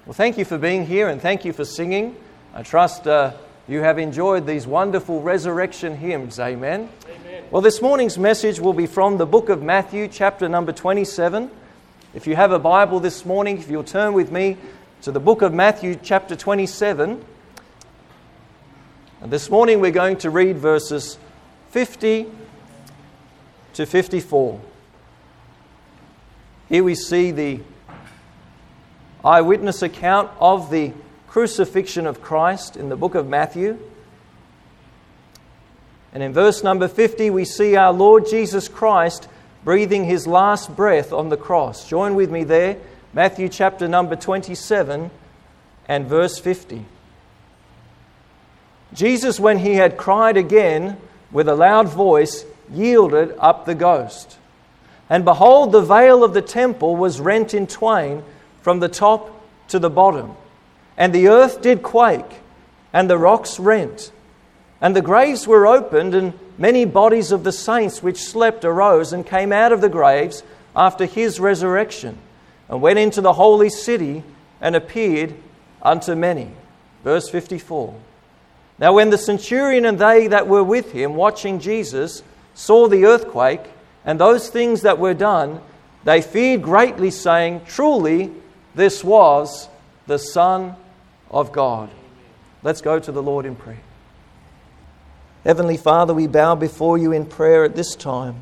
Well, thank you for being here and thank you for singing. I trust you have enjoyed these wonderful resurrection hymns. Amen. Amen. Well, this morning's message will be from the book of Matthew, chapter number 27. If you have a Bible this morning, if you'll turn with me to the book of Matthew, chapter 27. And this morning we're going to read verses 50 to 54. Here we see the eyewitness account of the crucifixion of Christ in the book of Matthew. And in verse number 50 we see our Lord Jesus Christ breathing his last breath on the cross. Join with me there, Matthew chapter number 27 and verse 50. Jesus, when he had cried again with a loud voice, yielded up the ghost. And behold, the veil of the temple was rent in twain from the top to the bottom. And the earth did quake, and the rocks rent. And the graves were opened, and many bodies of the saints which slept arose and came out of the graves after his resurrection, and went into the holy city and appeared unto many. Verse 54. Now when the centurion and they that were with him watching Jesus saw the earthquake and those things that were done, they feared greatly, saying, Truly, this was the Son of God. Let's go to the Lord in prayer. Heavenly Father, we bow before you in prayer at this time.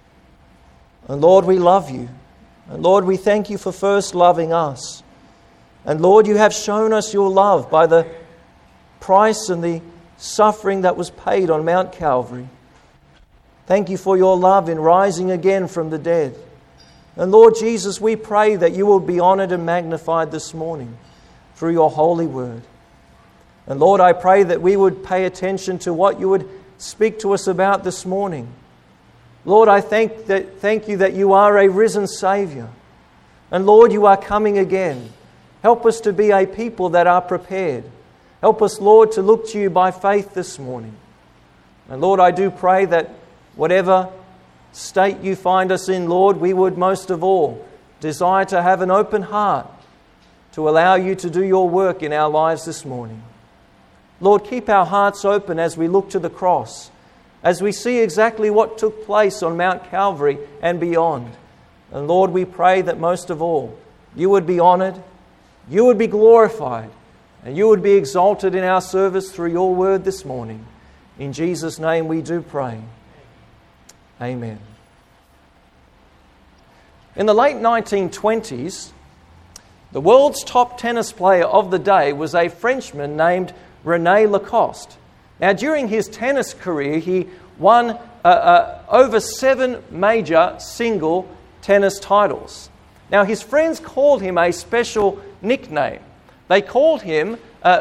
And Lord, we love you. And Lord, we thank you for first loving us. And Lord, you have shown us your love by the price and the suffering that was paid on Mount Calvary. Thank you for your love in rising again from the dead. And Lord Jesus, we pray that you will be honoured and magnified this morning through your holy word. And Lord, I pray that we would pay attention to what you would speak to us about this morning. Lord, I thank you that you are a risen Saviour. And Lord, you are coming again. Help us to be a people that are prepared. Help us, Lord, to look to you by faith this morning. And Lord, I do pray that whatever state you find us in, Lord, we would most of all desire to have an open heart to allow you to do your work in our lives this morning. Lord, keep our hearts open as we look to the cross, as we see exactly what took place on Mount Calvary and beyond. And Lord, we pray that most of all, you would be honoured, you would be glorified, and you would be exalted in our service through your word this morning. In Jesus' name we do pray. Amen. In the late 1920s, the world's top tennis player of the day was a Frenchman named René Lacoste. Now, during his tennis career, he won over 7 major single tennis titles. Now, his friends called him a special nickname. They called him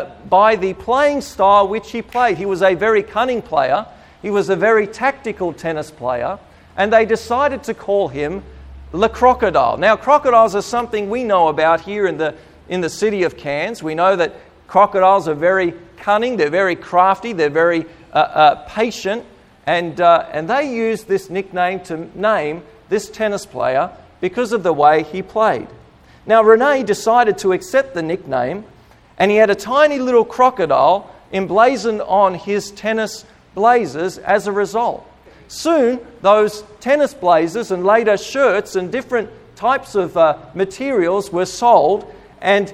by the playing style which he played. He was a very cunning player. He was a very tactical tennis player, and they decided to call him Le Crocodile. Now, crocodiles are something we know about here in the city of Cairns. We know that crocodiles are very cunning, they're very crafty, they're very patient, and they used this nickname to name this tennis player because of the way he played. Now, René decided to accept the nickname, and he had a tiny little crocodile emblazoned on his tennis blazers as a result. Soon, those tennis blazers and later shirts and different types of materials were sold, and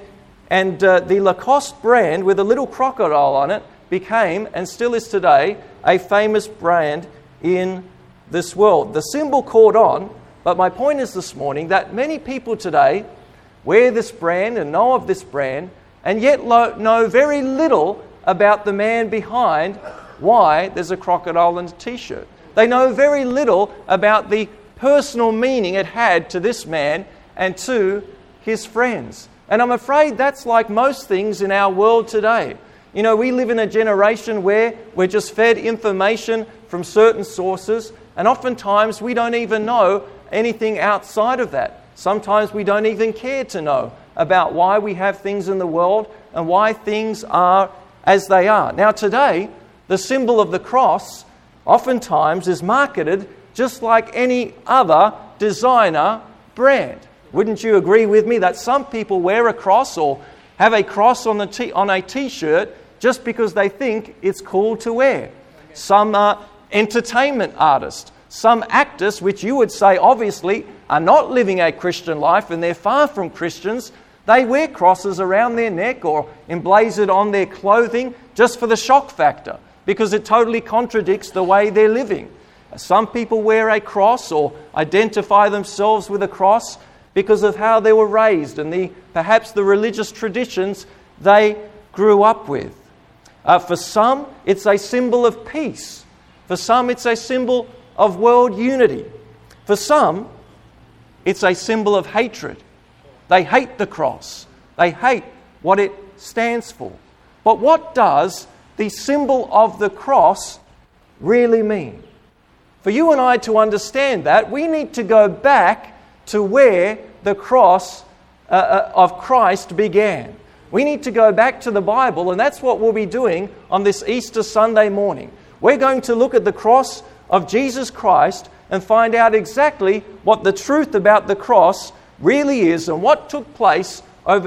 the Lacoste brand with a little crocodile on it became, and still is today, a famous brand in this world. The symbol caught on, but my point is this morning that many people today wear this brand and know of this brand, and yet know very little about the man behind why there's a crocodile in a t-shirt. They know very little about the personal meaning it had to this man and to his friends. And I'm afraid that's like most things in our world today. You know, we live in a generation where we're just fed information from certain sources, and oftentimes we don't even know anything outside of that. Sometimes we don't even care to know about why we have things in the world and why things are as they are. Now today, the symbol of the cross oftentimes is marketed just like any other designer brand. Wouldn't you agree with me that some people wear a cross or have a cross on a T-shirt just because they think it's cool to wear. Some entertainment artists, some actors, which you would say obviously are not living a Christian life and they're far from Christians, they wear crosses around their neck or emblazoned on their clothing just for the shock factor, because it totally contradicts the way they're living. Some people wear a cross or identify themselves with a cross because of how they were raised and perhaps the religious traditions they grew up with. For some, it's a symbol of peace. For some, it's a symbol of world unity. For some, it's a symbol of hatred. They hate the cross. They hate what it stands for. But what does the symbol of the cross really mean? For you and I to understand that, we need to go back to where the cross of Christ began. We need to go back to the Bible, and that's what we'll be doing on this Easter Sunday morning. We're going to look at the cross of Jesus Christ and find out exactly what the truth about the cross really is and what took place over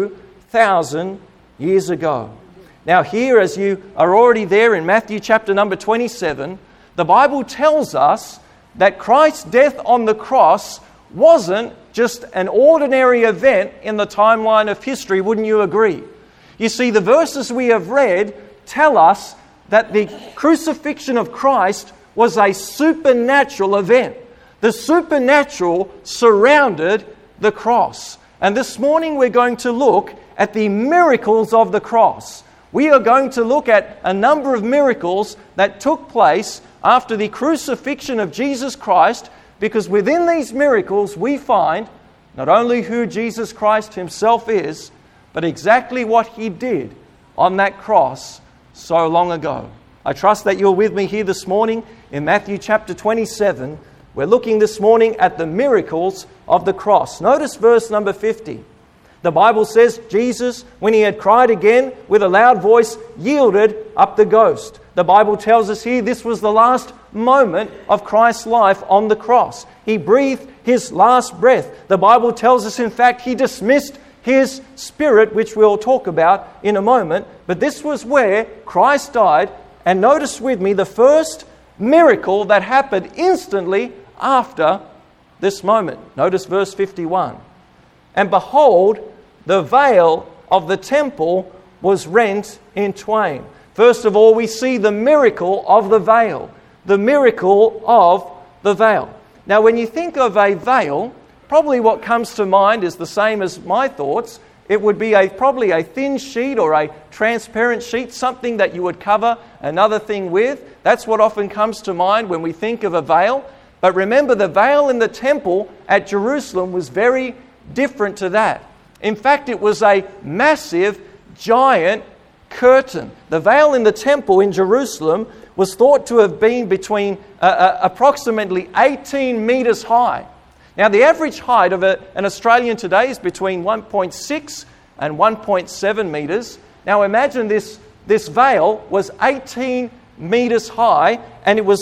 2,000 years ago. Now here, as you are already there in Matthew chapter number 27, the Bible tells us that Christ's death on the cross wasn't just an ordinary event in the timeline of history, wouldn't you agree? You see, the verses we have read tell us that the crucifixion of Christ was a supernatural event. The supernatural surrounded the cross. And this morning we're going to look at the miracles of the cross. We are going to look at a number of miracles that took place after the crucifixion of Jesus Christ, because within these miracles we find not only who Jesus Christ himself is, but exactly what he did on that cross so long ago. I trust that you're with me here this morning in Matthew chapter 27. We're looking this morning at the miracles of the cross. Notice verse number 50. The Bible says Jesus, when he had cried again with a loud voice, yielded up the ghost. The Bible tells us here this was the last moment of Christ's life on the cross. He breathed his last breath. The Bible tells us, in fact, he dismissed his spirit, which we'll talk about in a moment. But this was where Christ died. And notice with me the first miracle that happened instantly after this moment. Notice verse 51. And behold, the veil of the temple was rent in twain. First of all, we see the miracle of the veil. The miracle of the veil. Now, when you think of a veil, probably what comes to mind is the same as my thoughts. It would be probably a thin sheet or a transparent sheet, something that you would cover another thing with. That's what often comes to mind when we think of a veil. But remember, the veil in the temple at Jerusalem was very different to that. In fact, it was a massive, giant curtain. The veil in the temple in Jerusalem was thought to have been between approximately 18 meters high. Now, the average height of an Australian today is between 1.6 and 1.7 meters. Now, imagine this veil was 18 meters high, and it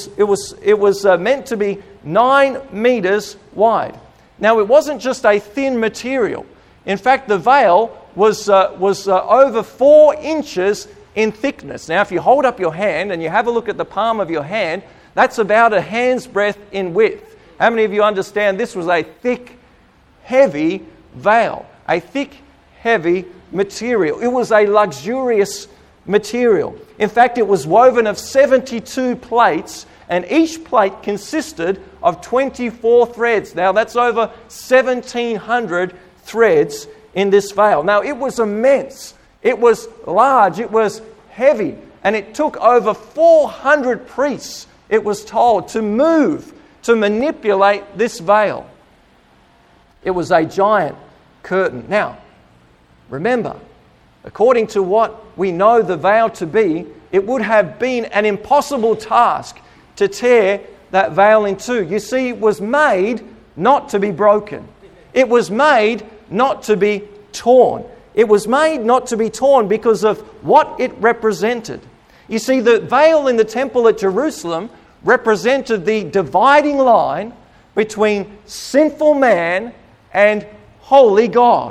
was meant to be 9 meters wide. Now, it wasn't just a thin material. In fact, the veil was over 4 inches in thickness. Now, if you hold up your hand and you have a look at the palm of your hand, that's about a hand's breadth in width. How many of you understand this was a thick, heavy veil? A thick, heavy material. It was a luxurious material. In fact, it was woven of 72 plates, and each plate consisted of 24 threads. Now, that's over 1,700 threads in this veil. Now, it was immense. It was large. It was heavy. And it took over 400 priests, it was told, to move, to manipulate this veil. It was a giant curtain. Now, remember, according to what we know the veil to be, it would have been an impossible task to tear that veil in two. You see, it was made not to be broken. It was made not to be torn. It was made not to be torn because of what it represented. You see, the veil in the temple at Jerusalem represented the dividing line between sinful man and holy God.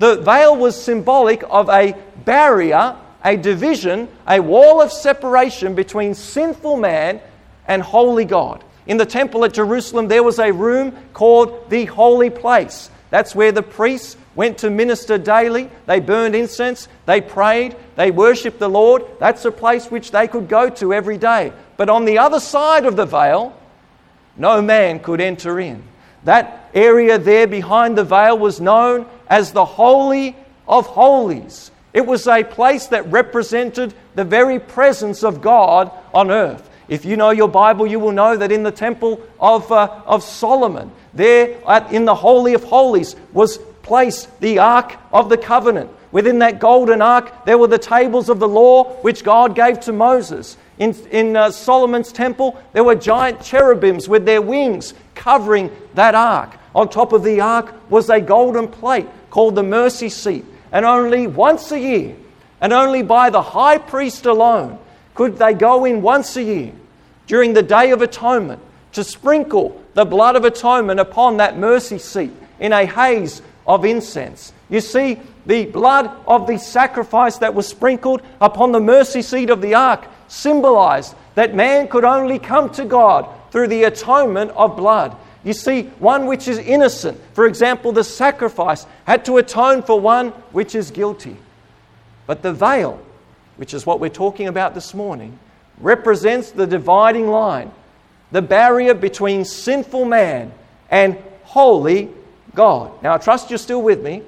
The veil was symbolic of a barrier, a division, a wall of separation between sinful man and holy God. In the temple at Jerusalem, there was a room called the Holy Place. That's where the priests went to minister daily. They burned incense, they prayed, they worshipped the Lord. That's a place which they could go to every day. But on the other side of the veil, no man could enter in. That area there behind the veil was known as the Holy of Holies. It was a place that represented the very presence of God on earth. If you know your Bible, you will know that in the temple of Solomon, there in the Holy of Holies was placed the Ark of the Covenant. Within that golden ark, there were the tables of the law which God gave to Moses. In Solomon's temple, there were giant cherubims with their wings covering that ark. On top of the ark was a golden plate called the mercy seat. And only once a year, and only by the high priest alone, could they go in once a year during the Day of Atonement to sprinkle the blood of atonement upon that mercy seat in a haze of incense. You see, the blood of the sacrifice that was sprinkled upon the mercy seat of the ark symbolized that man could only come to God through the atonement of blood. You see, one which is innocent, for example, the sacrifice, had to atone for one which is guilty. But the veil, which is what we're talking about this morning, represents the dividing line, the barrier between sinful man and holy God. Now, I trust you're still with me.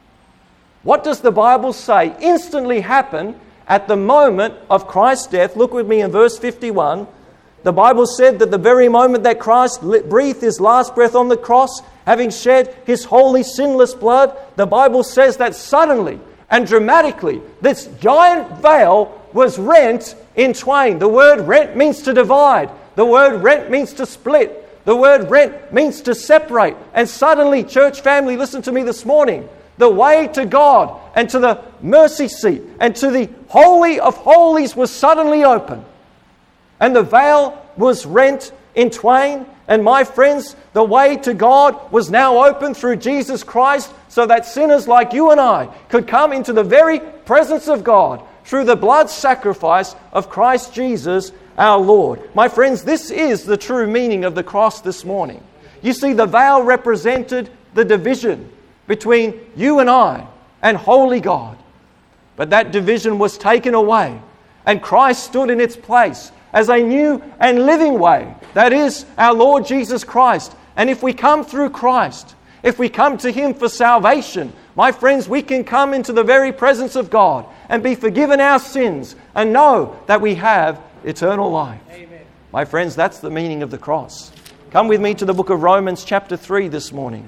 What does the Bible say instantly happened at the moment of Christ's death? Look with me in verse 51. The Bible said that the very moment that Christ breathed his last breath on the cross, having shed his holy, sinless blood, the Bible says that suddenly and dramatically this giant veil was rent in twain. The word rent means to divide. The word rent means to split. The word rent means to separate. And suddenly, church family, listen to me this morning, the way to God and to the mercy seat and to the Holy of Holies was suddenly open. And the veil was rent in twain. And my friends, the way to God was now open through Jesus Christ, so that sinners like you and I could come into the very presence of God through the blood sacrifice of Christ Jesus our Lord. My friends, this is the true meaning of the cross this morning. You see, the veil represented the division between you and I and holy God. But that division was taken away, and Christ stood in its place as a new and living way. That is our Lord Jesus Christ. And if we come through Christ, if we come to Him for salvation, my friends, we can come into the very presence of God and be forgiven our sins and know that we have eternal life. Amen. My friends, that's the meaning of the cross. Come with me to the book of Romans chapter 3 this morning.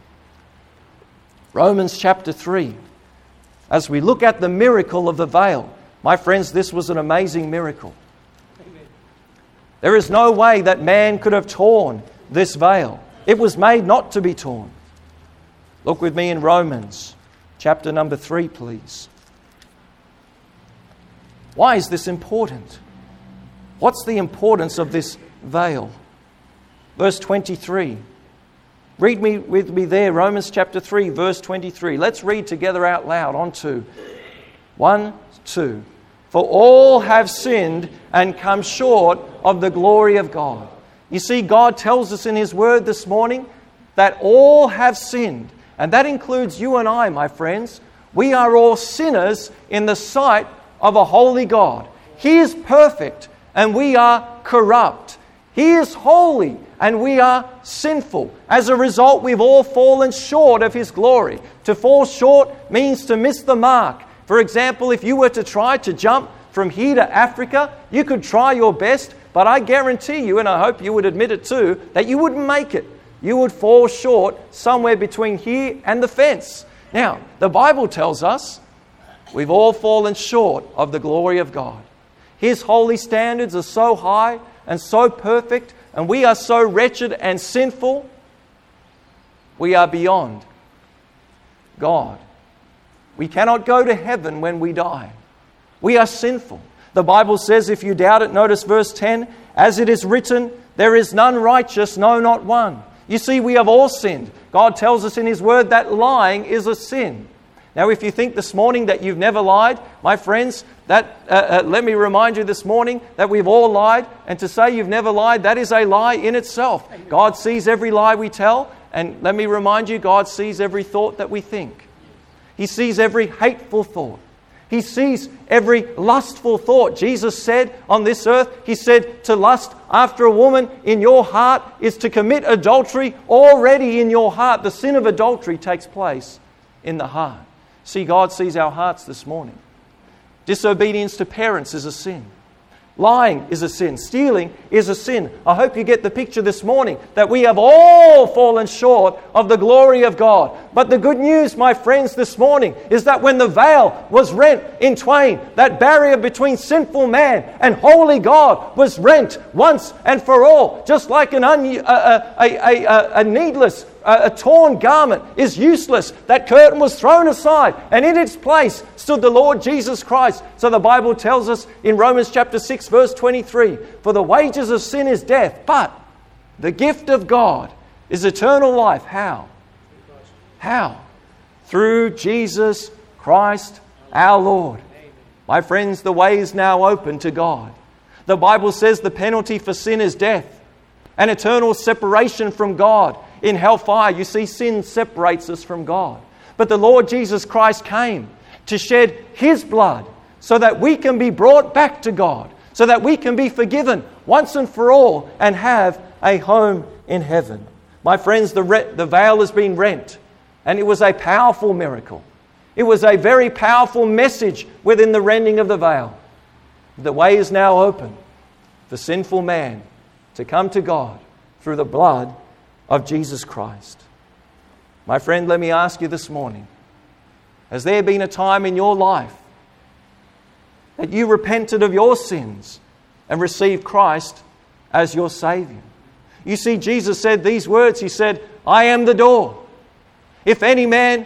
Romans chapter 3. As we look at the miracle of the veil, my friends, this was an amazing miracle. There is no way that man could have torn this veil. It was made not to be torn. Look with me in Romans chapter number 3, please. Why is this important? What's the importance of this veil? Verse 23. Read with me there, Romans chapter 3, verse 23. Let's read together out loud on 2. 1, 2. For all have sinned and come short of the glory of God. You see, God tells us in His Word this morning that all have sinned. And that includes you and I, my friends. We are all sinners in the sight of a holy God. He is perfect and we are corrupt. He is holy and we are sinful. As a result, we've all fallen short of His glory. To fall short means to miss the mark. For example, if you were to try to jump from here to Africa, you could try your best, but I guarantee you, and I hope you would admit it too, that you wouldn't make it. You would fall short somewhere between here and the fence. Now, the Bible tells us we've all fallen short of the glory of God. His holy standards are so high and so perfect, and we are so wretched and sinful, we are beyond God. We cannot go to heaven when we die. We are sinful. The Bible says, if you doubt it, notice verse 10, as it is written, there is none righteous, no, not one. You see, we have all sinned. God tells us in His Word that lying is a sin. Now, if you think this morning that you've never lied, my friends, let me remind you this morning that we've all lied. And to say you've never lied, that is a lie in itself. God sees every lie we tell. And let me remind you, God sees every thought that we think. He sees every hateful thought. He sees every lustful thought. Jesus said on this earth, He said, to lust after a woman in your heart is to commit adultery already in your heart. The sin of adultery takes place in the heart. See, God sees our hearts this morning. Disobedience to parents is a sin. Lying is a sin. Stealing is a sin. I hope you get the picture this morning that we have all fallen short of the glory of God. But the good news, my friends, this morning is that when the veil was rent in twain, that barrier between sinful man and holy God was rent once and for all. Just like a needless, a torn garment is useless. That curtain was thrown aside, and in its place stood the Lord Jesus Christ. So the Bible tells us in Romans chapter 6 verse 23, for the wages of sin is death, but the gift of God is eternal life. How? How? Through Jesus Christ our Lord. My friends, the way is now open to God. The Bible says the penalty for sin is death, an eternal separation from God in hellfire. You see, sin separates us from God. But the Lord Jesus Christ came to shed His blood so that we can be brought back to God, so that we can be forgiven once and for all and have a home in heaven. My friends, the veil has been rent, and it was a powerful miracle. It was a very powerful message within the rending of the veil. The way is now open for sinful man to come to God through the blood of Jesus Christ. My friend, let me ask you this morning, has there been a time in your life that you repented of your sins and received Christ as your Saviour? You see, Jesus said these words. He said, I am the door. If any man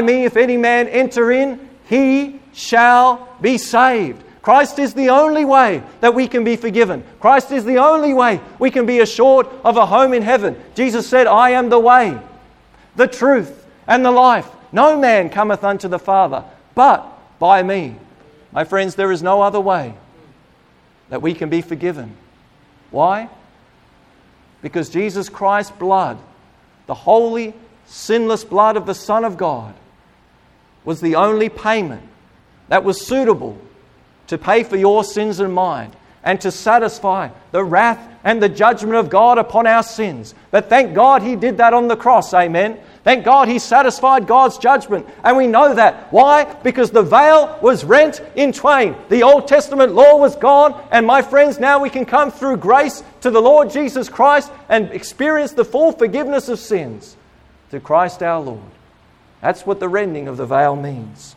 enter in, he shall be saved. Christ is the only way that we can be forgiven. Christ is the only way we can be assured of a home in heaven. Jesus said, I am the way, the truth, and the life. No man cometh unto the Father but by me. My friends, there is no other way that we can be forgiven. Why? Because Jesus Christ's blood, the holy, sinless blood of the Son of God, was the only payment that was suitable to pay for your sins and mine, and to satisfy the wrath and the judgment of God upon our sins. But thank God He did that on the cross, amen. Thank God He satisfied God's judgment. And we know that. Why? Because the veil was rent in twain. The Old Testament law was gone. And my friends, now we can come through grace to the Lord Jesus Christ and experience the full forgiveness of sins through Christ our Lord. That's what the rending of the veil means.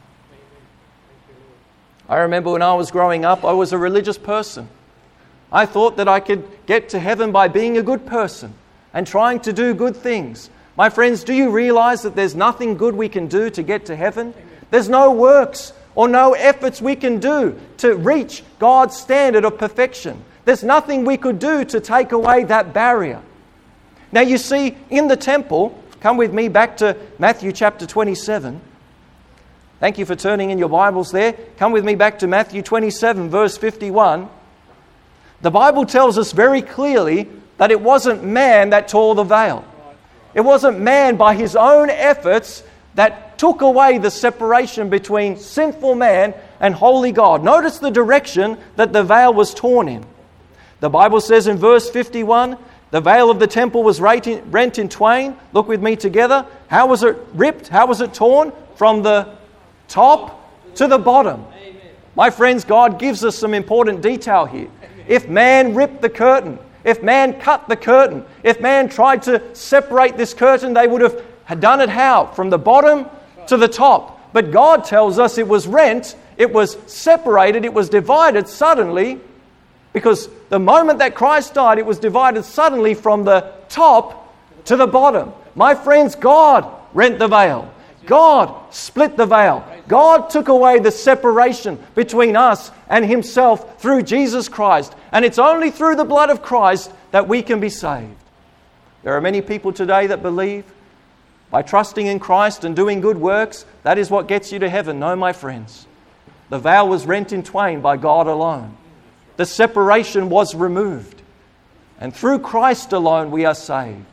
I remember when I was growing up, I was a religious person. I thought that I could get to heaven by being a good person and trying to do good things. My friends, do you realize that there's nothing good we can do to get to heaven? There's no works or no efforts we can do to reach God's standard of perfection. There's nothing we could do to take away that barrier. Now you see, in the temple, come with me back to Matthew chapter 27. Thank you for turning in your Bibles there. Come with me back to Matthew 27, verse 51. The Bible tells us very clearly that it wasn't man that tore the veil. It wasn't man by his own efforts that took away the separation between sinful man and holy God. Notice the direction that the veil was torn in. The Bible says in verse 51, the veil of the temple was rent in twain. Look with me together. How was it ripped? How was it torn? From the top to the bottom. My friends, God gives us some important detail here. If man ripped the curtain, if man cut the curtain, if man tried to separate this curtain, they would have done it how? From the bottom to the top. But God tells us it was rent, it was separated, it was divided suddenly, because the moment that Christ died, it was divided suddenly from the top to the bottom. My friends, God rent the veil. God split the veil. God took away the separation between us and Himself through Jesus Christ. And it's only through the blood of Christ that we can be saved. There are many people today that believe By trusting in Christ and doing good works, that is what gets you to heaven. No, my friends. The veil was rent in twain by God alone. The separation was removed. And through Christ alone we are saved.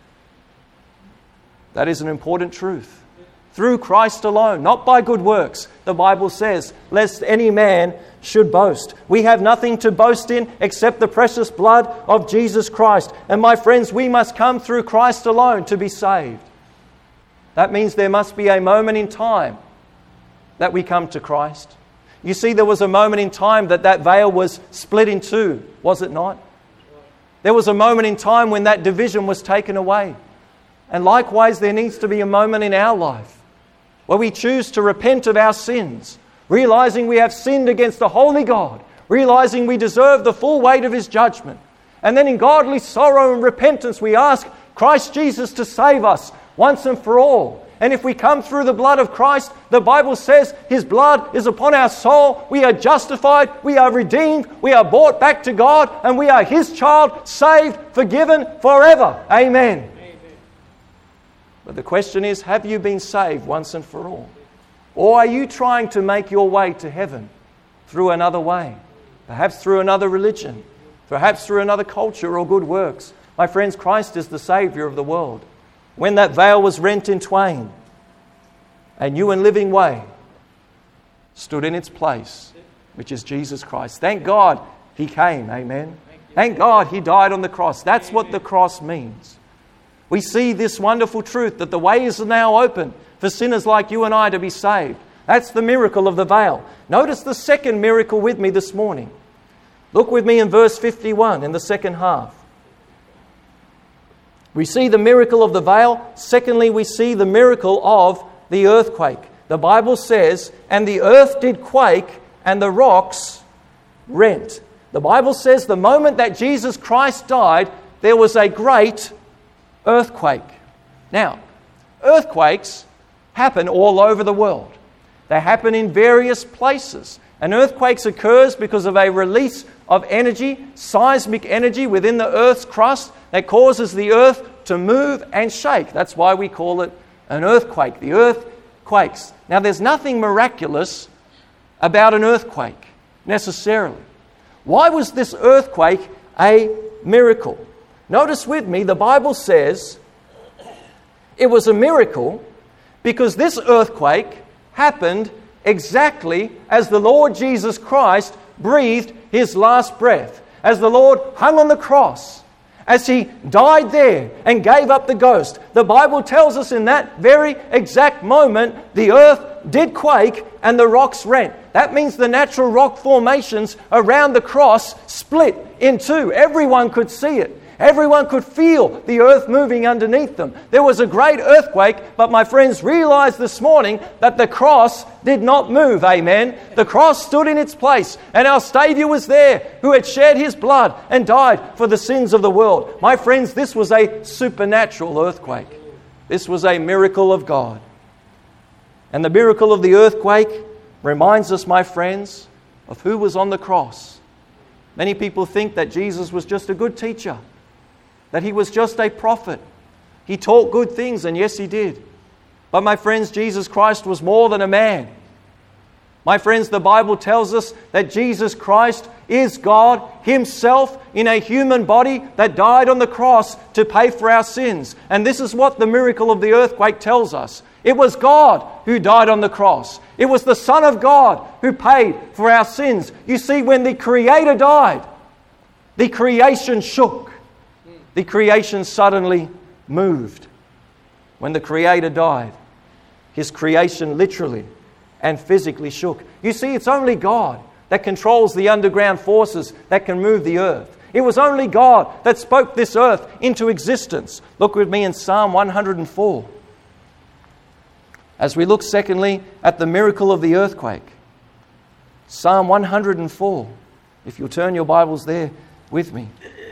That is an important truth. Through Christ alone, not by good works. The Bible says, lest any man should boast. We have nothing to boast in except the precious blood of Jesus Christ. And my friends, we must come through Christ alone to be saved. That means there must be a moment in time that we come to Christ. You see, there was a moment in time that veil was split in two, was it not? There was a moment in time when that division was taken away. And likewise, there needs to be a moment in our life where we choose to repent of our sins, realizing we have sinned against the holy God, realizing we deserve the full weight of His judgment. And then in godly sorrow and repentance, we ask Christ Jesus to save us once and for all. And if we come through the blood of Christ, the Bible says His blood is upon our soul. We are justified, we are redeemed, we are brought back to God, and we are His child, saved, forgiven forever. Amen. But the question is, have you been saved once and for all? Or are you trying to make your way to heaven through another way? Perhaps through another religion, perhaps through another culture or good works. My friends, Christ is the Saviour of the world. When that veil was rent in twain, a new and living way stood in its place, which is Jesus Christ. Thank God He came, amen. Thank God He died on the cross. That's what the cross means. We see this wonderful truth that the way is now open for sinners like you and I to be saved. That's the miracle of the veil. Notice the second miracle with me this morning. Look with me in verse 51 in the second half. We see the miracle of the veil. Secondly, we see the miracle of the earthquake. The Bible says, and the earth did quake and the rocks rent. The Bible says the moment that Jesus Christ died, there was a great earthquake. Now, earthquakes happen all over the world. They happen in various places. An earthquake occurs because of a release of energy, seismic energy within the Earth's crust that causes the Earth to move and shake. That's why we call it an earthquake. The Earth quakes. Now, there's nothing miraculous about an earthquake, necessarily. Why was this earthquake a miracle? Notice with me, the Bible says it was a miracle because this earthquake happened exactly as the Lord Jesus Christ breathed His last breath. As the Lord hung on the cross, as He died there and gave up the ghost. The Bible tells us in that very exact moment, the earth did quake and the rocks rent. That means the natural rock formations around the cross split in two. Everyone could see it. Everyone could feel the earth moving underneath them. There was a great earthquake, but my friends realized this morning that the cross did not move, amen. The cross stood in its place, and our Saviour was there, who had shed His blood and died for the sins of the world. My friends, this was a supernatural earthquake. This was a miracle of God. And the miracle of the earthquake reminds us, my friends, of who was on the cross. Many people think that Jesus was just a good teacher, that He was just a prophet. He taught good things, and yes, He did. But my friends, Jesus Christ was more than a man. My friends, the Bible tells us that Jesus Christ is God Himself in a human body that died on the cross to pay for our sins. And this is what the miracle of the earthquake tells us. It was God who died on the cross. It was the Son of God who paid for our sins. You see, when the Creator died, the creation shook. The creation suddenly moved. When the Creator died, His creation literally and physically shook. You see, it's only God that controls the underground forces that can move the earth. It was only God that spoke this earth into existence. Look with me in Psalm 104. As we look secondly at the miracle of the earthquake. Psalm 104. If you'll turn your Bibles there with me.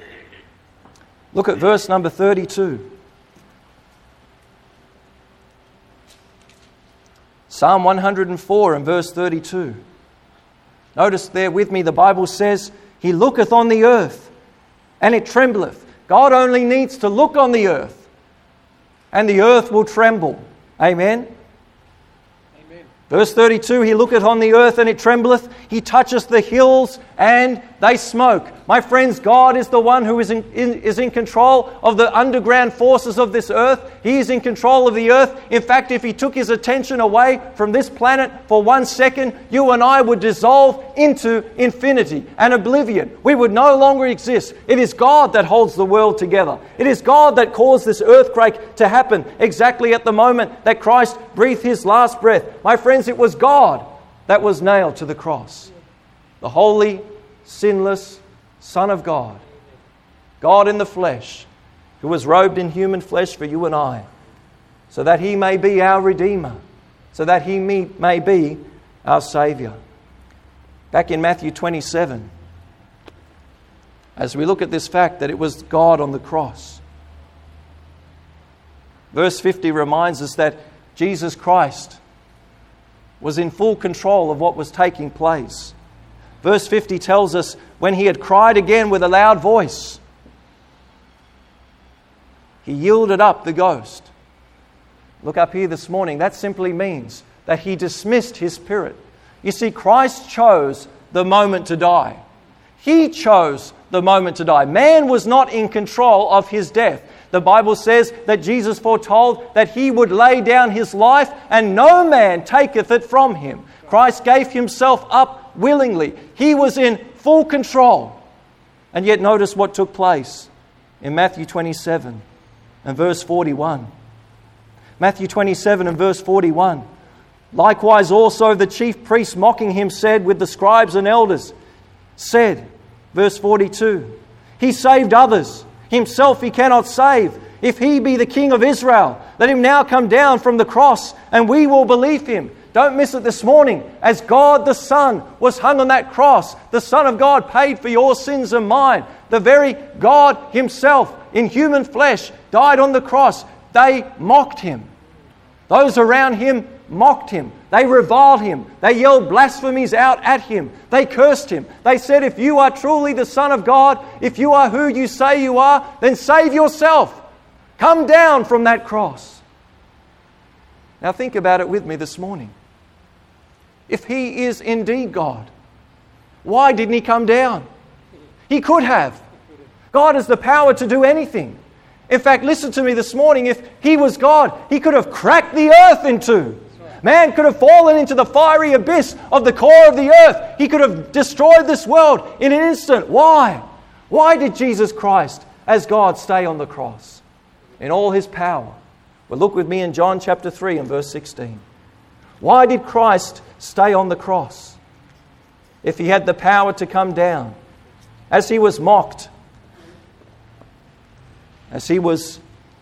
Look at verse number 32. Psalm 104 and verse 32. Notice there with me, the Bible says, He looketh on the earth, and it trembleth. God only needs to look on the earth, and the earth will tremble. Amen. Verse 32, He looketh on the earth and it trembleth. He toucheth the hills and they smoke. My friends, God is the one who is in control of the underground forces of this earth. He is in control of the earth. In fact, if He took His attention away from this planet for 1 second, you and I would dissolve into infinity and oblivion. We would no longer exist. It is God that holds the world together. It is God that caused this earthquake to happen exactly at the moment that Christ breathed His last breath. My friends, it was God that was nailed to the cross. The holy, sinless Son of God, God in the flesh, who was robed in human flesh for you and I, so that He may be our Redeemer, so that He may be our Saviour. Back in Matthew 27, as we look at this fact that it was God on the cross, verse 50 reminds us that Jesus Christ was in full control of what was taking place. Verse 50 tells us, when He had cried again with a loud voice, He yielded up the ghost. Look up here this morning. That simply means that He dismissed His spirit. You see, Christ chose the moment to die. He chose the moment to die. Man was not in control of His death. The Bible says that Jesus foretold that He would lay down His life and no man taketh it from Him. Christ gave Himself up willingly. He was in full control. And yet notice what took place in Matthew 27 and verse 41. Matthew 27 and verse 41. Likewise also the chief priests mocking Him said with the scribes and elders, said, verse 42, He saved others. Himself He cannot save. If He be the King of Israel, let Him now come down from the cross and we will believe Him. Don't miss it this morning. As God the Son was hung on that cross, the Son of God paid for your sins and mine. The very God Himself in human flesh died on the cross. They mocked Him. Those around Him mocked Him. They reviled Him. They yelled blasphemies out at Him. They cursed Him. They said, if you are truly the Son of God, if you are who you say you are, then save yourself. Come down from that cross. Now think about it with me this morning. If He is indeed God, why didn't He come down? He could have. God has the power to do anything. In fact, listen to me this morning. If He was God, He could have cracked the earth in two. Man could have fallen into the fiery abyss of the core of the earth. He could have destroyed this world in an instant. Why? Why did Jesus Christ, as God, stay on the cross in all His power? Well, look with me in John chapter 3 and verse 16. Why did Christ stay on the cross if He had the power to come down? As He was mocked, as He was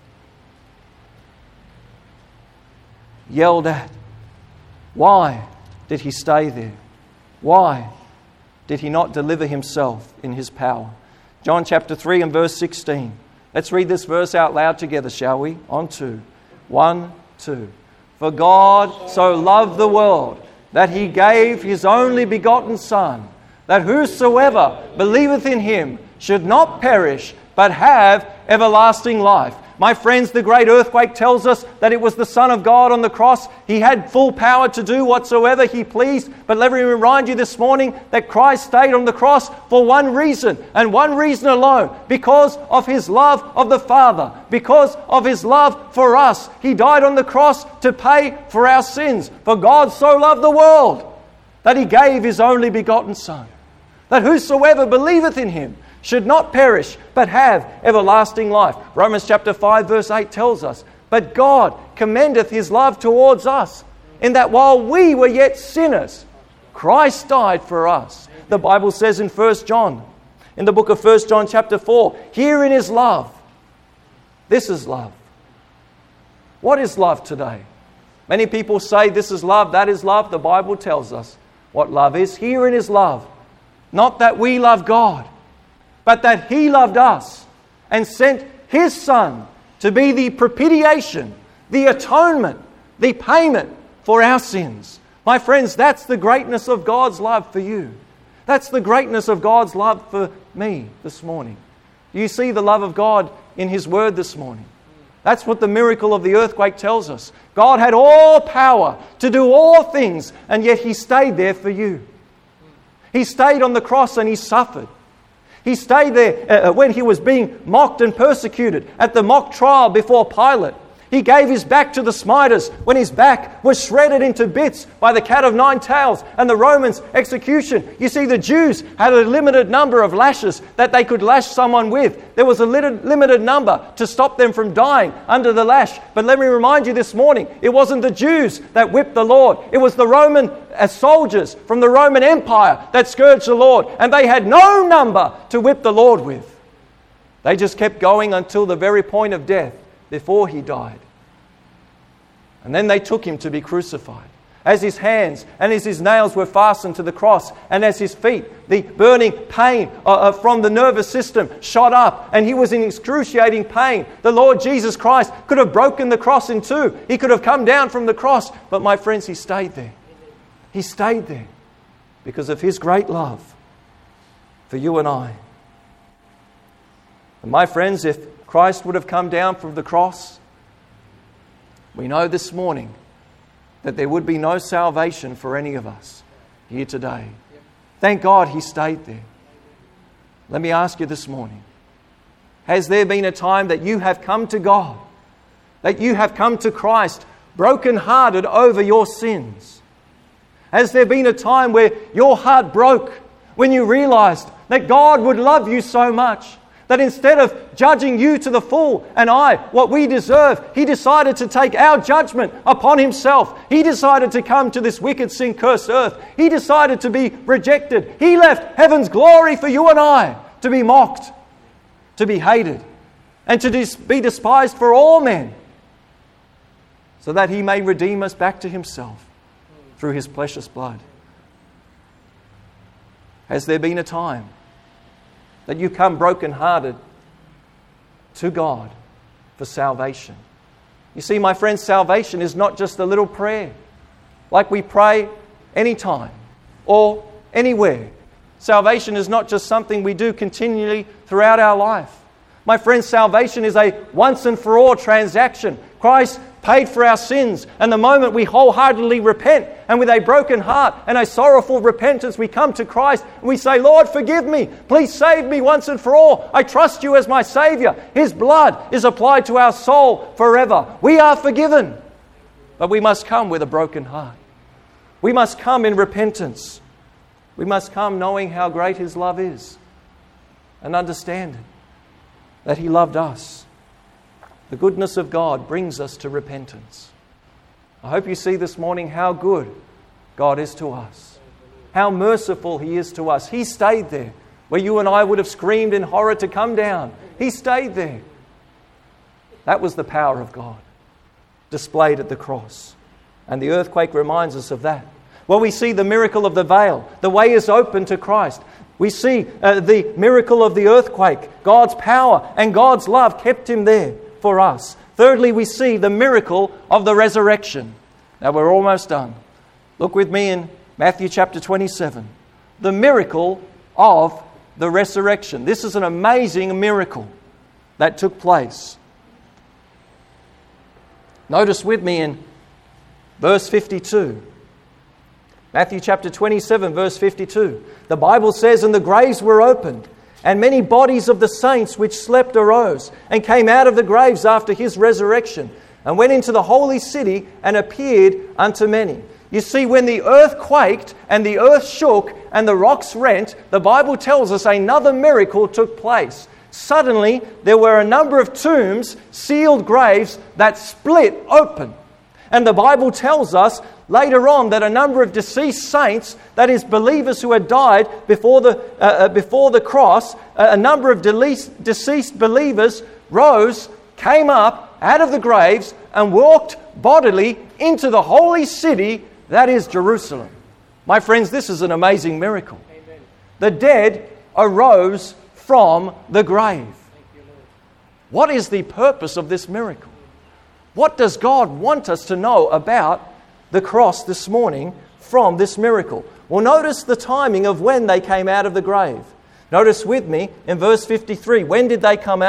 yelled at, why did He stay there? Why did He not deliver Himself in His power? John chapter 3 and verse 16. Let's read this verse out loud together, shall we? On 2. 1, 2. For God so loved the world that He gave His only begotten Son, that whosoever believeth in Him should not perish, but have everlasting life. My friends, the great earthquake tells us that it was the Son of God on the cross. He had full power to do whatsoever He pleased. But let me remind you this morning that Christ stayed on the cross for one reason, and one reason alone: because of His love of the Father, because of His love for us. He died on the cross to pay for our sins. For God so loved the world that He gave His only begotten Son, that whosoever believeth in Him should not perish, but have everlasting life. Romans chapter 5 verse 8 tells us, but God commendeth His love towards us, in that while we were yet sinners, Christ died for us. The Bible says in 1 John, in the book of 1 John chapter 4, herein is love. This is love. What is love today? Many people say this is love, that is love. The Bible tells us what love is. Herein is love. Not that we love God, but that He loved us and sent His Son to be the propitiation, the atonement, the payment for our sins. My friends, that's the greatness of God's love for you. That's the greatness of God's love for me this morning. Do you see the love of God in His Word this morning? That's what the miracle of the earthquake tells us. God had all power to do all things, and yet He stayed there for you. He stayed on the cross and He suffered. He stayed there when He was being mocked and persecuted at the mock trial before Pilate. He gave His back to the smiters when His back was shredded into bits by the cat of nine tails and the Romans' execution. You see, the Jews had a limited number of lashes that they could lash someone with. There was a limited number to stop them from dying under the lash. But let me remind you this morning, it wasn't the Jews that whipped the Lord. It was the Roman soldiers from the Roman Empire that scourged the Lord. And they had no number to whip the Lord with. They just kept going until the very point of death, before He died. And then they took Him to be crucified. As His hands and as His nails were fastened to the cross, and as His feet, the burning pain from the nervous system shot up, and He was in excruciating pain. The Lord Jesus Christ could have broken the cross in two. He could have come down from the cross. But my friends, He stayed there. He stayed there because of His great love for you and I. And my friends, if Christ would have come down from the cross, we know this morning that there would be no salvation for any of us here today. Thank God He stayed there. Let me ask you this morning, has there been a time that you have come to God, that you have come to Christ broken-hearted over your sins? Has there been a time where your heart broke when you realized that God would love you so much, that instead of judging you to the full and what we deserve, He decided to take our judgment upon Himself. He decided to come to this wicked, sin-cursed earth. He decided to be rejected. He left heaven's glory for you and I to be mocked, to be hated, and to be despised for all men, so that He may redeem us back to Himself through His precious blood. Has there been a time that you come broken-hearted to God for salvation? You see, my friends, salvation is not just a little prayer like we pray anytime or anywhere. Salvation is not just something we do continually throughout our life. My friends, salvation is a once and for all transaction. Christ paid for our sins, and the moment we wholeheartedly repent and with a broken heart and a sorrowful repentance we come to Christ and we say, Lord, forgive me, please save me once and for all. I trust You as my Saviour. His blood is applied to our soul forever. We are forgiven, but we must come with a broken heart. We must come in repentance. We must come knowing how great His love is and understanding that He loved us. The goodness of God brings us to repentance. I hope you see this morning how good God is to us, how merciful He is to us. He stayed there where you and I would have screamed in horror to come down. He stayed there. That was the power of God displayed at the cross. And the earthquake reminds us of that. Well, we see the miracle of the veil. The way is open to Christ. We see the miracle of the earthquake. God's power and God's love kept Him there for us. Thirdly, we see the miracle of the resurrection. Now we're almost done. Look with me in Matthew chapter 27. The miracle of the resurrection. This is an amazing miracle that took place. Notice with me in verse 52. Matthew chapter 27, verse 52. The Bible says, "And the graves were opened, and many bodies of the saints which slept arose, and came out of the graves after His resurrection, and went into the holy city, and appeared unto many." You see, when the earth quaked, and the earth shook, and the rocks rent, the Bible tells us another miracle took place. Suddenly, there were a number of tombs, sealed graves, that split open. And the Bible tells us later on that a number of deceased saints, that is believers who had died before the cross, a number of deceased believers rose, came up out of the graves and walked bodily into the holy city, that is Jerusalem. My friends, this is an amazing miracle. Amen. The dead arose from the grave. What is the purpose of this miracle? What does God want us to know about the cross this morning from this miracle? Well, notice the timing of when they came out of the grave. Notice with me in verse 53. When did they come out?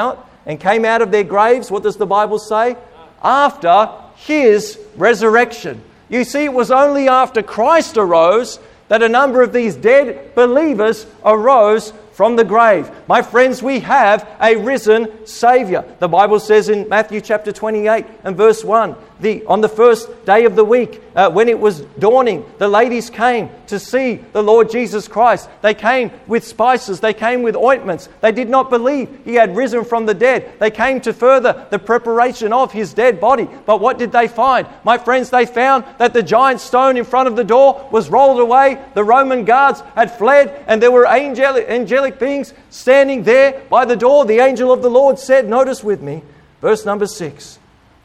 and came out of their graves. What does the Bible say? After His resurrection. You see, it was only after Christ arose that a number of these dead believers arose from the grave. My friends, we have a risen Saviour. The Bible says in Matthew chapter 28 and verse 1, on the first day of the week, when it was dawning, the ladies came to see the Lord Jesus Christ. They came with spices. They came with ointments. They did not believe He had risen from the dead. They came to further the preparation of His dead body. But what did they find? My friends, they found that the giant stone in front of the door was rolled away. The Roman guards had fled, and there were angelic beings standing there by the door. The angel of the Lord said, notice with me, verse number 6,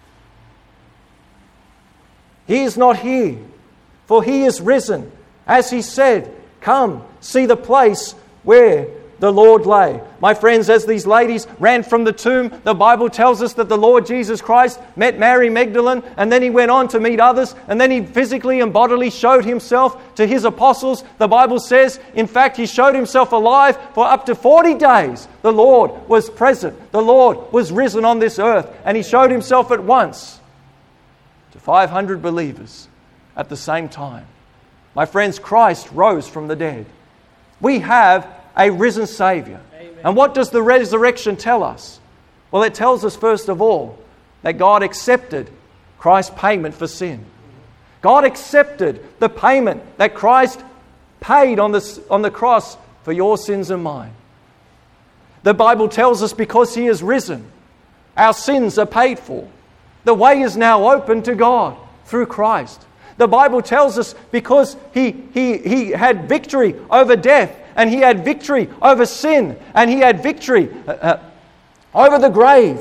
He is not here, for He is risen. As He said, come, see the place where the Lord lay. My friends, as these ladies ran from the tomb, the Bible tells us that the Lord Jesus Christ met Mary Magdalene, and then He went on to meet others, and then He physically and bodily showed Himself to His apostles. The Bible says, in fact, He showed Himself alive for up to 40 days. The Lord was present. The Lord was risen on this earth, and He showed Himself at once to 500 believers at the same time. My friends, Christ rose from the dead. We have a risen Saviour. Amen. And what does the resurrection tell us? Well, it tells us first of all that God accepted Christ's payment for sin. God accepted the payment that Christ paid on the cross for your sins and mine. The Bible tells us because He is risen, our sins are paid for. The way is now open to God through Christ. The Bible tells us because He had victory over death, and He had victory over sin, and He had victory over the grave.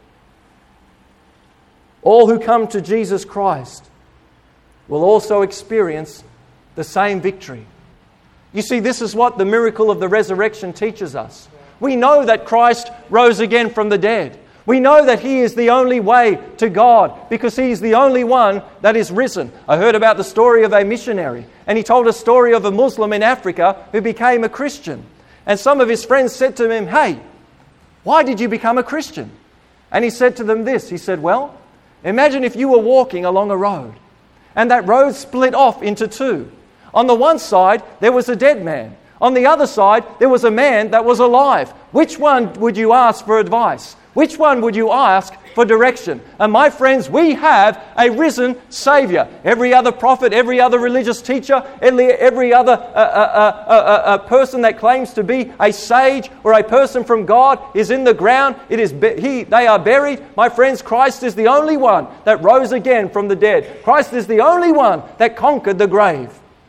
All who come to Jesus Christ will also experience the same victory. You see, this is what the miracle of the resurrection teaches us. We know that Christ rose again from the dead. We know that He is the only way to God because He is the only one that is risen. I heard about the story of a missionary, and he told a story of a Muslim in Africa who became a Christian. And some of his friends said to him, hey, why did you become a Christian? And he said to them this, he said, well, imagine if you were walking along a road and that road split off into two. On the one side, there was a dead man. On the other side, there was a man that was alive. Which one would you ask for advice? Which one would you ask for direction? And my friends, we have a risen Saviour. Every other prophet, every other religious teacher, every other person that claims to be a sage or a person from God is in the ground. They are buried. My friends, Christ is the only one that rose again from the dead. Christ is the only one that conquered the grave.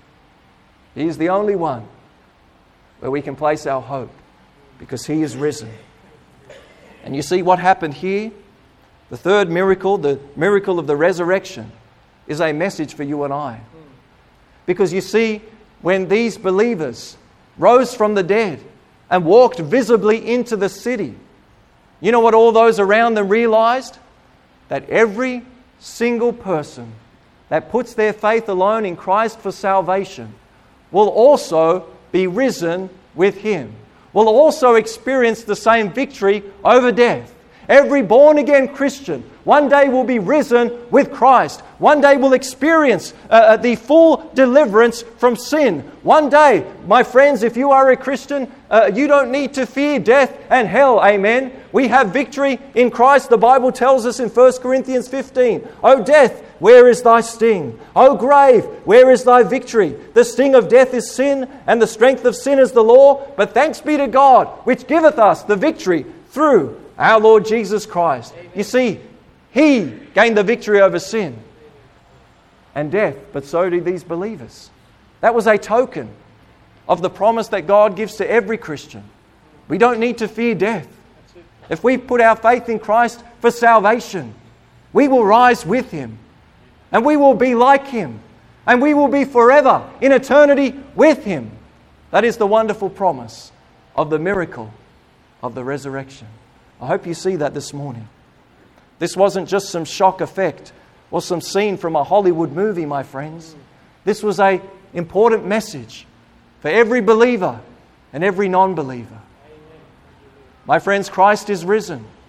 He is the only one where we can place our hope because He is risen. And you see what happened here? The third miracle, the miracle of the resurrection, is a message for you and I. Because you see, when these believers rose from the dead and walked visibly into the city, you know what all those around them realized? That every single person that puts their faith alone in Christ for salvation will also be risen with Him, will also experience the same victory over death. Every born-again Christian one day will be risen with Christ. One day will experience the full deliverance from sin. One day, my friends, if you are a Christian, you don't need to fear death and hell. Amen. We have victory in Christ. The Bible tells us in 1 Corinthians 15, O death, where is thy sting? O grave, where is thy victory? The sting of death is sin, and the strength of sin is the law. But thanks be to God, which giveth us the victory through our Lord Jesus Christ. Amen. You see, He gained the victory over sin and death, but so did these believers. That was a token of the promise that God gives to every Christian. We don't need to fear death. If we put our faith in Christ for salvation, we will rise with Him, and we will be like Him, and we will be forever in eternity with Him. That is the wonderful promise of the miracle of the resurrection. I hope you see that this morning. This wasn't just some shock effect or some scene from a Hollywood movie, my friends. This was an important message for every believer and every non-believer. My friends, Christ is risen.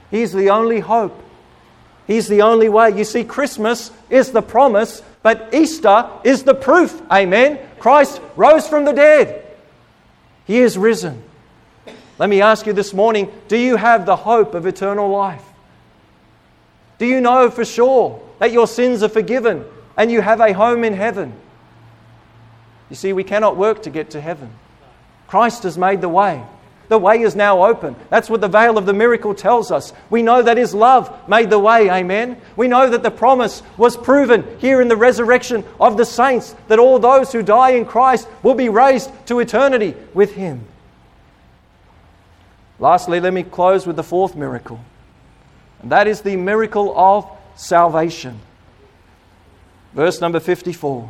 He's the only hope. He's the only way. You see, Christmas is the promise, but Easter is the proof. Amen. Christ rose from the dead. He is risen. Let me ask you this morning, do you have the hope of eternal life? Do you know for sure that your sins are forgiven and you have a home in heaven? You see, we cannot work to get to heaven. Christ has made the way. The way is now open. That's what the veil of the miracle tells us. We know that His love made the way. Amen. We know that the promise was proven here in the resurrection of the saints, that all those who die in Christ will be raised to eternity with Him. Lastly, let me close with the fourth miracle. And that is the miracle of salvation. Verse number 54.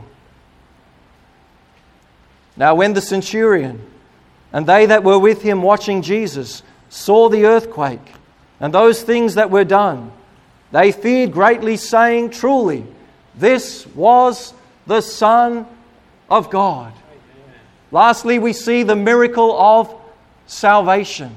Now when the centurion and they that were with him watching Jesus saw the earthquake and those things that were done, they feared greatly, saying, Truly, this was the Son of God. Lastly, we see the miracle of salvation.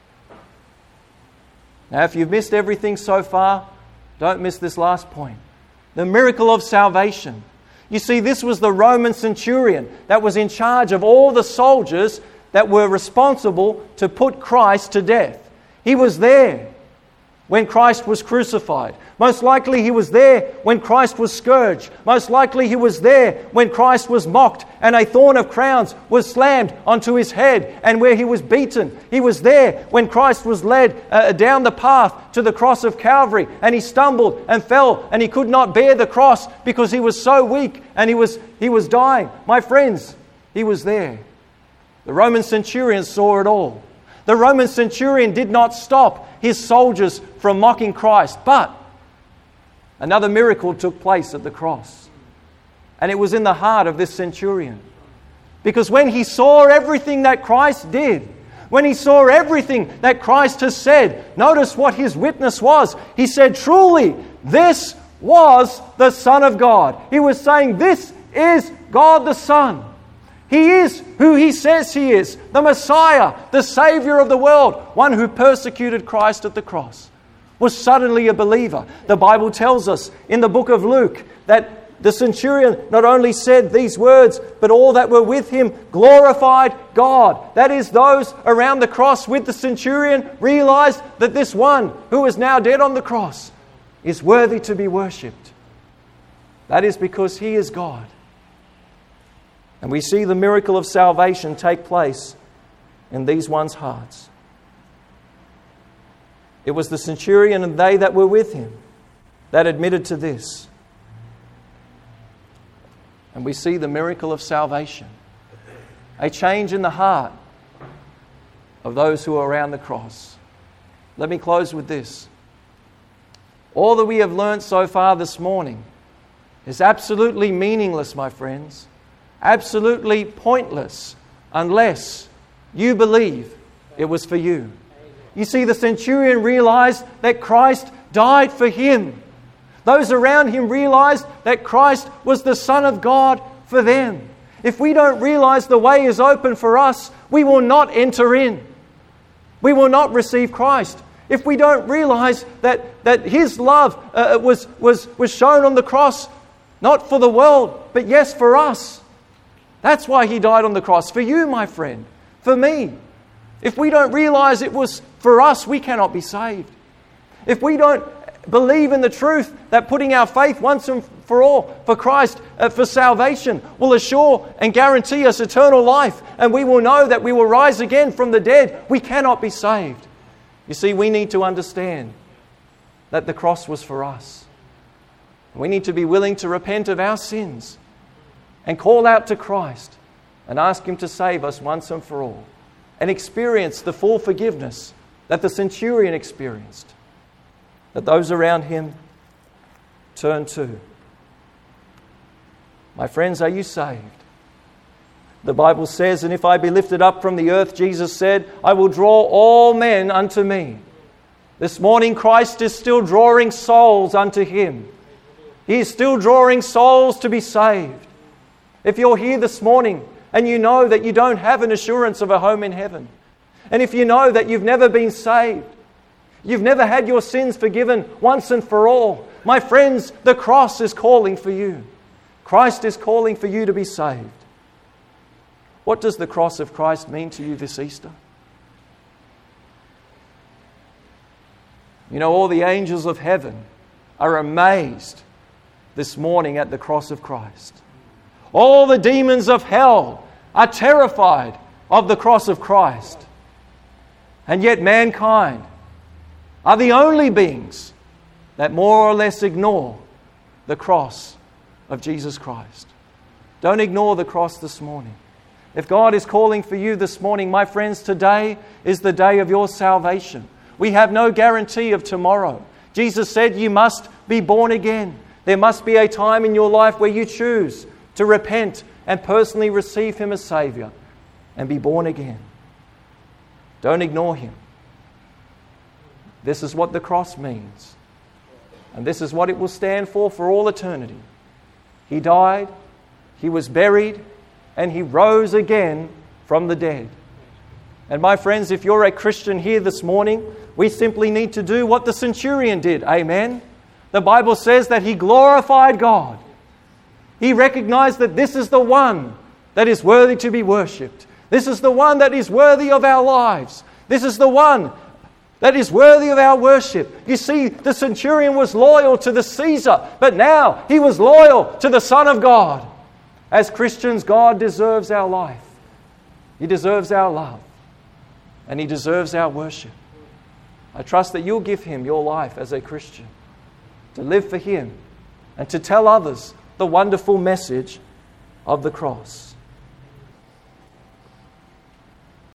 Now, if you've missed everything so far, don't miss this last point. The miracle of salvation. You see, this was the Roman centurion that was in charge of all the soldiers that were responsible to put Christ to death. He was there when Christ was crucified. Most likely he was there when Christ was scourged. Most likely he was there when Christ was mocked and a thorn of crowns was slammed onto his head and where he was beaten. He was there when Christ was led down the path to the cross of Calvary and he stumbled and fell and he could not bear the cross because he was so weak and he was dying. My friends, he was there. The Roman centurion saw it all. The Roman centurion did not stop his soldiers from mocking Christ, but another miracle took place at the cross. And it was in the heart of this centurion. Because when he saw everything that Christ did, when he saw everything that Christ has said, notice what his witness was. He said, Truly, this was the Son of God. He was saying, this is God the Son. He is who He says He is, the Messiah, the Saviour of the world, one who persecuted Christ at the cross, was suddenly a believer. The Bible tells us in the book of Luke that the centurion not only said these words, but all that were with him glorified God. That is, those around the cross with the centurion realized that this one who is now dead on the cross is worthy to be worshipped. That is because He is God. And we see the miracle of salvation take place in these ones' hearts. It was the centurion and they that were with him that admitted to this. And we see the miracle of salvation. A change in the heart of those who are around the cross. Let me close with this. All that we have learned so far this morning is absolutely meaningless, my friends. Absolutely pointless unless you believe it was for you. You see, the centurion realized that Christ died for him. Those around him realized that Christ was the Son of God for them. If we don't realize the way is open for us, we will not enter in. We will not receive Christ. If we don't realize that His love was shown on the cross, not for the world, but yes, for us. That's why He died on the cross. For you, my friend. For me. If we don't realize it was for us, we cannot be saved. If we don't believe in the truth that putting our faith once and for all for Christ, for salvation, will assure and guarantee us eternal life, and we will know that we will rise again from the dead, we cannot be saved. You see, we need to understand that the cross was for us. We need to be willing to repent of our sins and call out to Christ and ask Him to save us once and for all and experience the full forgiveness that the centurion experienced, that those around him turn to. My friends, are you saved? The Bible says, and if I be lifted up from the earth, Jesus said, I will draw all men unto me. This morning Christ is still drawing souls unto Him. He is still drawing souls to be saved. If you're here this morning and you know that you don't have an assurance of a home in heaven, and if you know that you've never been saved, You've never had your sins forgiven once and for all. My friends, the cross is calling for you. Christ is calling for you to be saved. What does the cross of Christ mean to you this Easter? You know, all the angels of heaven are amazed this morning at the cross of Christ. All the demons of hell are terrified of the cross of Christ. And yet mankind are the only beings that more or less ignore the cross of Jesus Christ. Don't ignore the cross this morning. If God is calling for you this morning, my friends, today is the day of your salvation. We have no guarantee of tomorrow. Jesus said you must be born again. There must be a time in your life where you choose to repent and personally receive Him as Saviour and be born again. Don't ignore Him. This is what the cross means. And this is what it will stand for all eternity. He died, He was buried, and He rose again from the dead. And my friends, if you're a Christian here this morning, we simply need to do what the centurion did. Amen? The Bible says that he glorified God. He recognized that this is the one that is worthy to be worshipped. This is the one that is worthy of our lives. This is the one that is worthy of our worship. You see, the centurion was loyal to the Caesar, but now he was loyal to the Son of God. As Christians, God deserves our life. He deserves our love. And He deserves our worship. I trust that you'll give Him your life as a Christian, to live for Him and to tell others the wonderful message of the cross.